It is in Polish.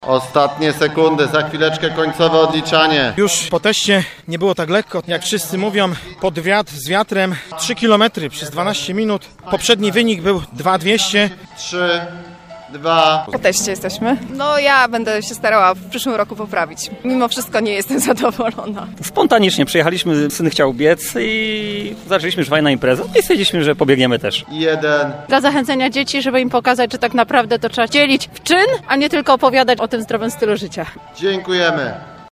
Ostatnie sekundy, za chwileczkę końcowe odliczanie. Już po teście nie było tak lekko, jak wszyscy mówią, pod wiatr, z wiatrem, 3 km przez 12 minut. Poprzedni wynik był 2200. 3, 2. Po teście jesteśmy. No ja będę się starała w przyszłym roku poprawić. Mimo wszystko nie jestem zadowolona. Spontanicznie przyjechaliśmy, syn chciał biec i zaczęliśmy, że fajna impreza i stwierdziliśmy, że pobiegniemy też. 1. Dla zachęcenia dzieci, żeby im pokazać, że tak naprawdę to trzeba dzielić w czyn, a nie tylko opowiadać o tym zdrowym stylu życia. Dziękujemy.